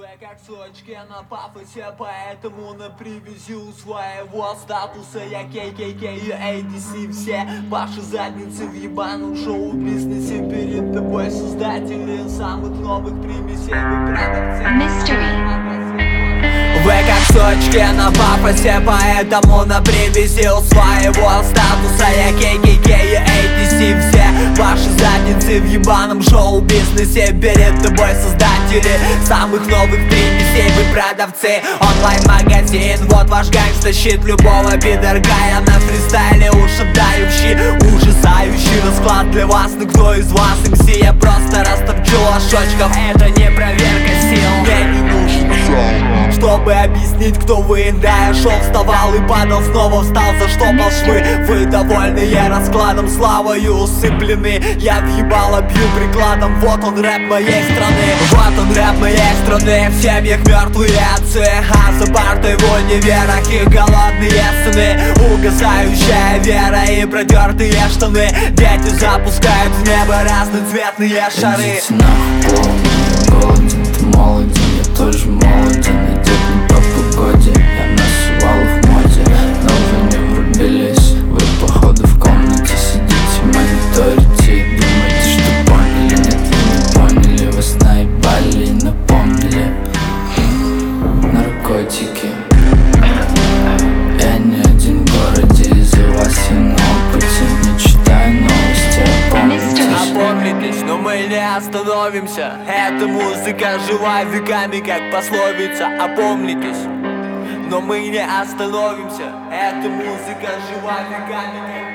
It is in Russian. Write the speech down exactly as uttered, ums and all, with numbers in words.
как в сочке на пафосе, поэтому на привязи у своего статуса я кей кей кей и эй ди си. Все ваши задницы в ебаном шоу-бизнесе, перед тобой создатели самых новых примесей. Вы продавцы. Вы как в сочке на пафосе, поэтому на привязи у своего статуса я кей кей кей и эй ди си. Все ваши задницы в ебаном шоу-бизнесе, перед тобой создатели самых новых примесей. Вы продавцы, онлайн-магазин, вот ваш гангста щит любого пидорка. Я на фристайле ушатающий, ужасающий расклад для вас. Но кто из вас эм си? Я просто растопчу лошочков, это не проверка сил. Мне не нужен шоу, чтобы объяснить, кто вы. Да, я шел, вставал и падал, снова встал, за что швы. Вы довольные раскладом, славою усыплены. Я въебало бью прикладом, вот он рэп моей страны. Вот он рэп моей страны, в семьях мертвые отцы, а за партой в универах их голодные сыны. Угасающая вера и продертые штаны. Дети запускают в небо разноцветные шары. Идите нахуй, полный голоден, ты молоден, я тоже молоден. Идет не по погоде, я на сувалах в моде. Но вы не врубились, вы походу в комнате сидите, мониторите и думаете, что поняли. Нет, вы не поняли, вас наебали и напомнили. Наркотики. Я не один в городе, из-за вас я на опыте. Не читаю новости, опомнитесь. Опомнитесь, но мы не остановимся. Эта музыка жива веками, как пословица. Опомнитесь, но мы не остановимся. Эта музыка жива веками, как